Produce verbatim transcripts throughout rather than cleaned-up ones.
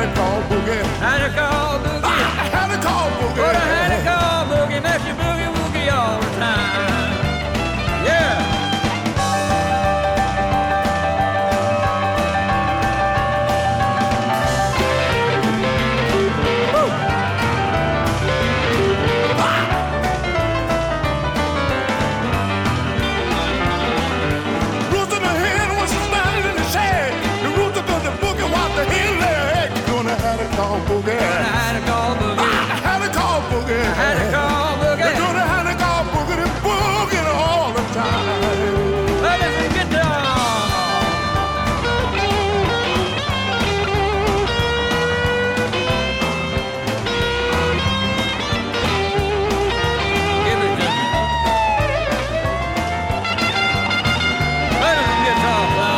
to call boogie. Had to call boogie. I had to call boogie. But I had to call boogie, makes you boogie woogie all the time. Yeah. Call boogie. I had to call boogie. I had to call boogie. I had to call boogie. You're gonna have to call boogie and boogie all the time. Let us get down. Give it to me. Let us get down.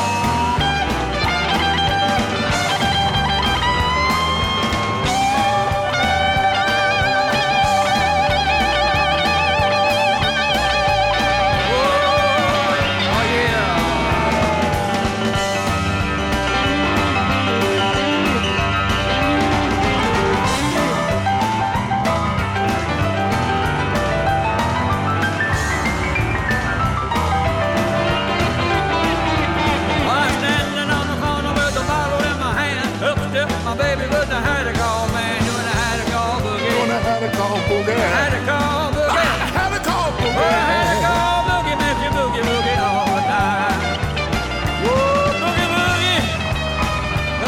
My baby was a had to call man, doing a had to call boogie. Doing a had to call boogie. I had to call boogie. I had to call boogie. Well, I had to call boogie, makes you boogie boogie all the time. Woo, boogie boogie. Oh,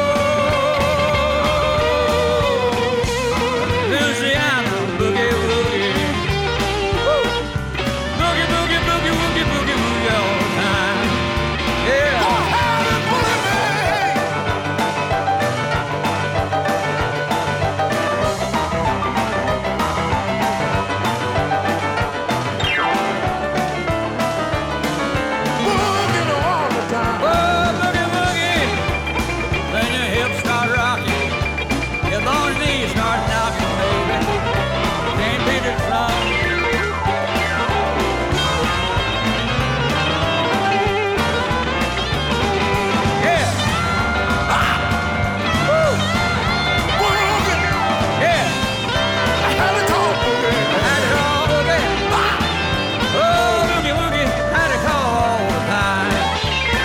Louisiana boogie woogie. Woo, boogie boogie boogie woogie boogie woogie all the time. Yeah.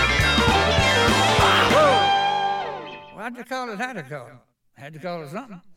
How'd you call it? How'd you call it? Had to call it something.